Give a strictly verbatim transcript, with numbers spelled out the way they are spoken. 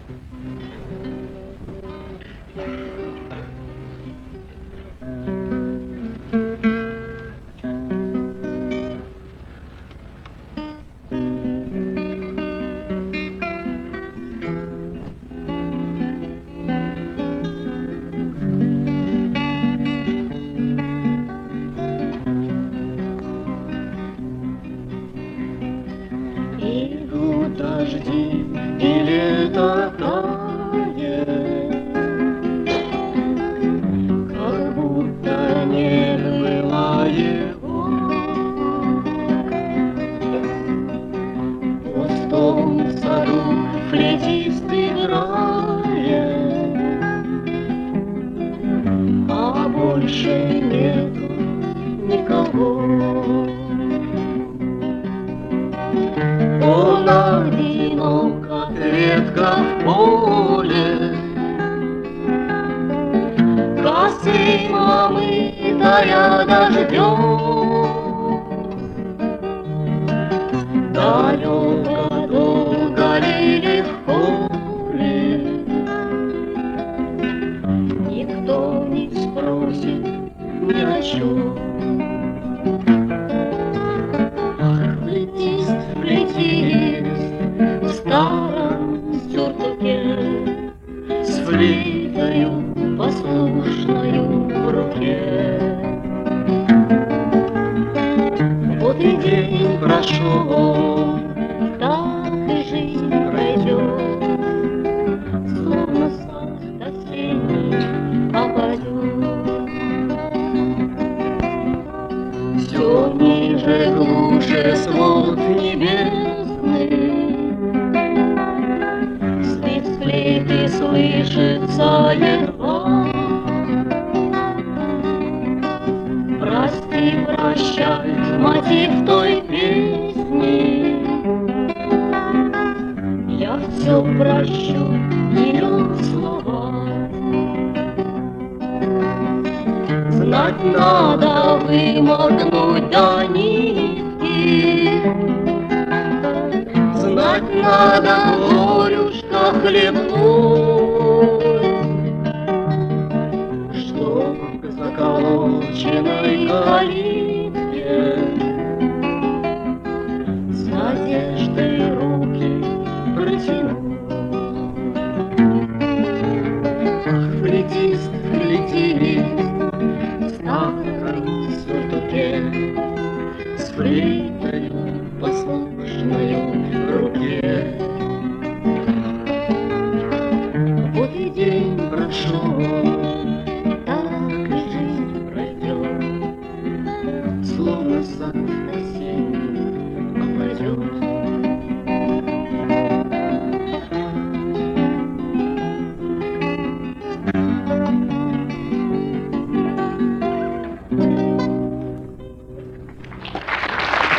Идут дожди, и лето тает, как будто не было его. В пустом саду флейтист играет, а больше нету никого. Он одинок, как ветка в поле, косы омытая дождем. Далеко, долго ли, легко ли, никто не спросит ни о чем. В старом сюртуке, с флейтою послушною в руке. Вот и день прошел, так и жизнь пройдет, словно сад осенний опадет. Все ниже, глубже свод небесный, с флейты слышится едва. Прости, прощай, мотив той песни, я все прощу ее слова. Знать надо вымокнуть до нитки, знать надо горюшка хлебнуть, чтоб к заколоченной калитке с надеждой руки протянуть. Ах, флейтист, флейтист, в старом сюртуке, с флейтою послушною в руке. Вот и день прошел,